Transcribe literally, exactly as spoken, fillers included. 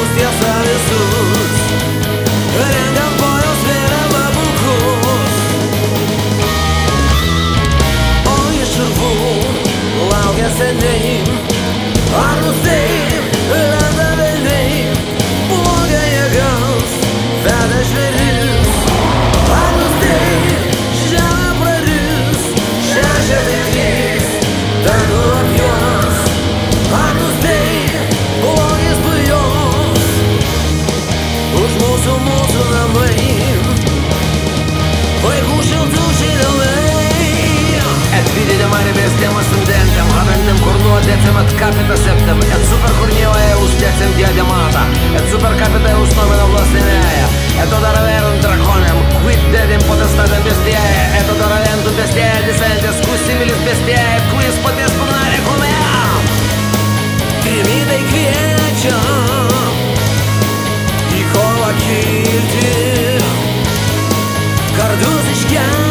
Mus tiesa visus rengiant kojos vėliavą bukus. O iš urvų laukia seniai, ar nustei lenda velniai, bloga jėgas veda žvėris. Ar nustei žemę praris, šešėliai trys danų apjuos. Ar nustei blogis bujos už mūsų, mūsų namai, vaikų šiltušiai namai. Et vidite mare bestem ascendentem, haventem cornuodetem et capita septem, et super corneo eus decem diademata, et super capita eus nomen oblastineia, et odaraverum draconem, quid dedem potestatem bestiae, et odaraventum bestiae descentes, cui similis bestiae, et quis potes pugnare comea. Trimitai kviečia į kovą kilti, kardus iškelti.